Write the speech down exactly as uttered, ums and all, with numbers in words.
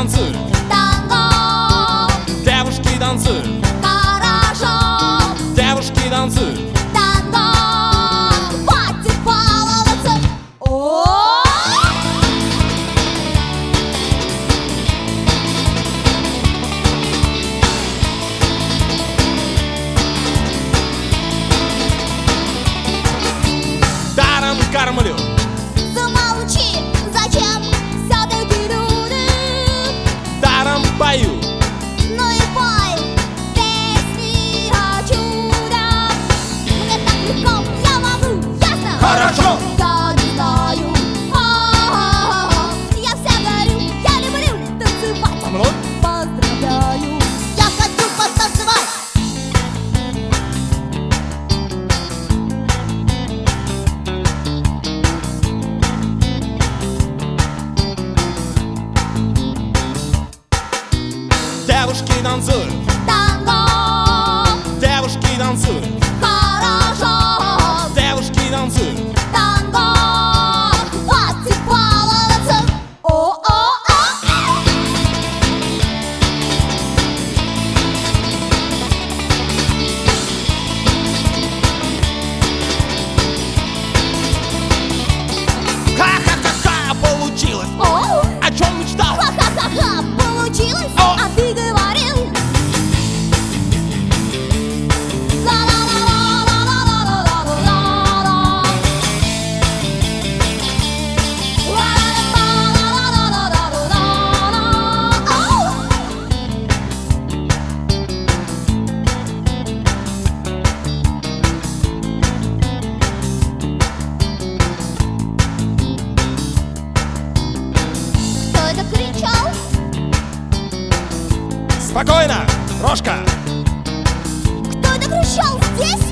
танцуют, танго, девушки танцуют, хорошо, девушки танцуют. танго, хватит баловаться. О! Даром кормлю, Замолчи, зачем все-таки люди? даром пою, Ну и пой песни о чудах. Мне так легко, я могу, ясно? Хорошо. Я не знаю. А-а-а-а. Я вся горю, я люблю танцевать. со мной. Поздравляю, я хочу потанцевать. Девушки танцуют, Танго, девушки танцуют, хорошо, девушки танцуют. танго, хватит баловаться. О-о-о. Ха-ха-ха-ха, получилось! О, О чем мечтал? ха-ха-ха-ха, получилось, О! а ты говорил. Ла-ла-ла-ла-ла-ла-ла-ла-ла-ла. Ла-ла-ла-ла-ла-ла-ла-ла. Ау! Кто это кричал? Спокойно, Рожка! Кто это кричал здесь?